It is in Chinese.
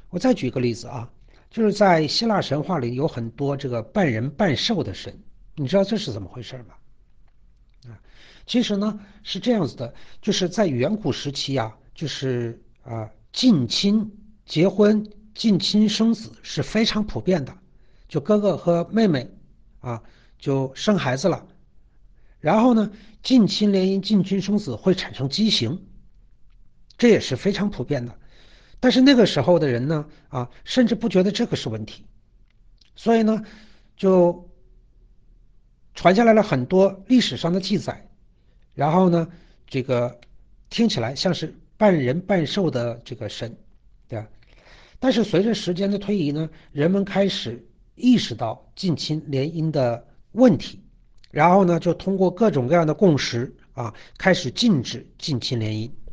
我再举个例子啊，就是在希腊神话里有很多这个半人半兽的神，你知道这是怎么回事吗？其实呢是这样子的，就是在远古时期啊，就是近亲结婚、近亲生子是非常普遍的，就哥哥和妹妹啊就生孩子了，然后呢近亲联姻、近亲生子会产生畸形，这也是非常普遍的。但是那个时候的人呢甚至不觉得这个是问题，所以呢就传下来了很多历史上的记载，然后呢，这个听起来像是半人半兽的这个神，对吧？但是随着时间的推移呢，人们开始意识到近亲联姻的问题，然后呢，就通过各种各样的共识开始禁止近亲联姻。